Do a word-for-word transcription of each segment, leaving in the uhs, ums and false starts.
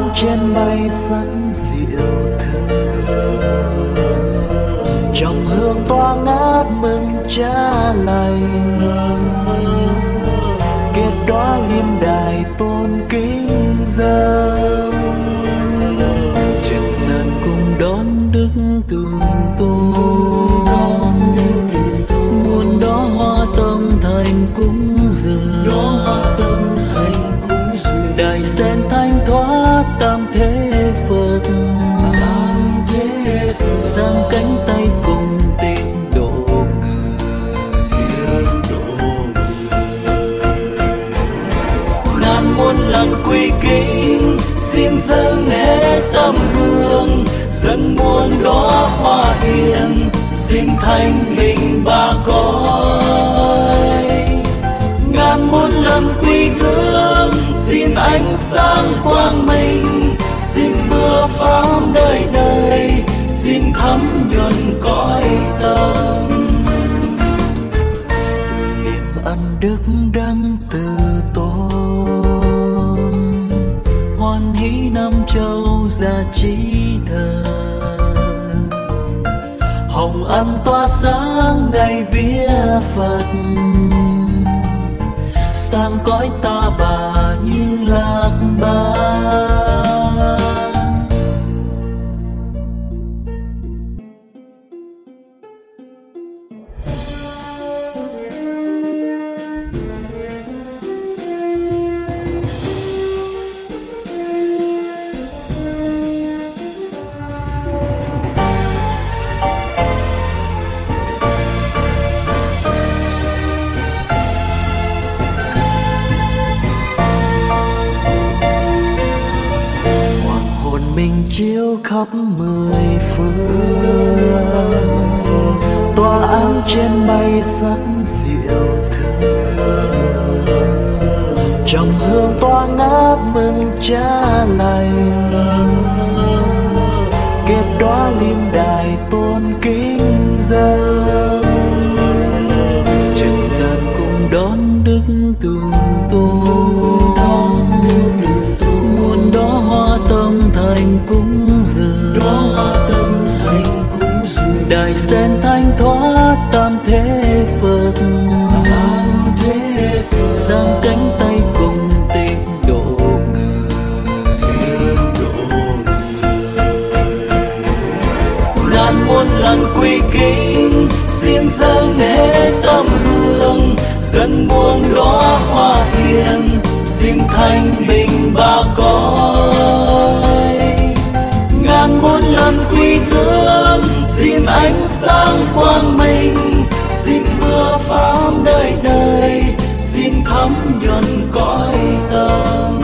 áng trên bay sắc dịu thơm, trong hương toa ngát mừng cha lành. Kết đóa liêm đài tôn kính dâng, trần gian cùng đón đức tường tôn. Muôn đó hoa tâm thành cúng dường, đài sen thanh thoát tam thế Phật. Giang cánh tay cùng tìm độ người, ngàn muôn lần quy kính xin dâng hết tâm hương. Dân muôn đóa hoa hiền xin thanh bình ba cõi. Ngàn muôn lần quy gương xin ánh sáng quang minh, xin mưa phám đời đời, xin thấm nhuần cõi tâm. Niềm ân đức đấng từ tôn, hoan hỷ năm châu gia trí thờ. Hồng ân tỏa sáng ngày vía Phật, sang cõi ta bà như lạc bát. Mình chiếu khắp mười phương, tỏa áng trên bay sắc dịu thơm, trong hương tỏa ngát mừng cha lành. Kết đóa liêm đài tôn kính dâng, trần gian cùng đón đức tường tôn. Muôn đó hoa tâm thành cúng dường, đài sen thanh thoát tam thế Phật. Giang cánh tay cùng tìm độ người, ngàn muôn lần quy kính xin dâng hết tâm hương. Dân muôn đóa hoa hiền xin thanh bình ba cõi. Ngàn muôn lần quy gương xin ánh sáng quang minh, xin mưa phám đời đời, xin thấm nhuần cõi tâm.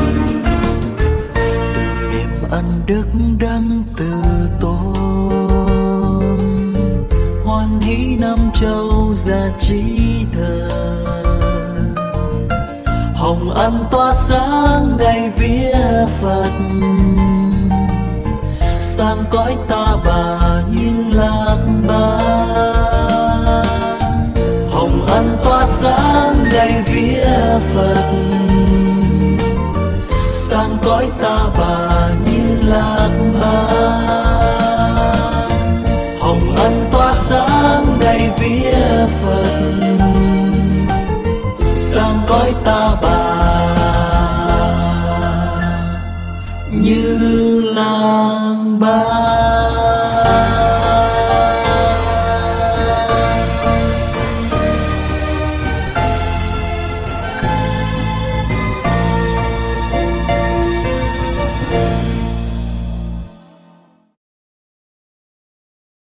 Tưởng niệm ân đức đấng từ tôn, hoan hỷ năm châu gia trí thờ. Hồng ân tỏa sáng ngày vía Phật, sang cõi ta bà như lạc bát. Hồng ân tỏa sáng ngày vía Phật, sang cõi ta bà như lạc bát. Hồng ân tỏa sáng ngày vía Phật, sang cõi ta bà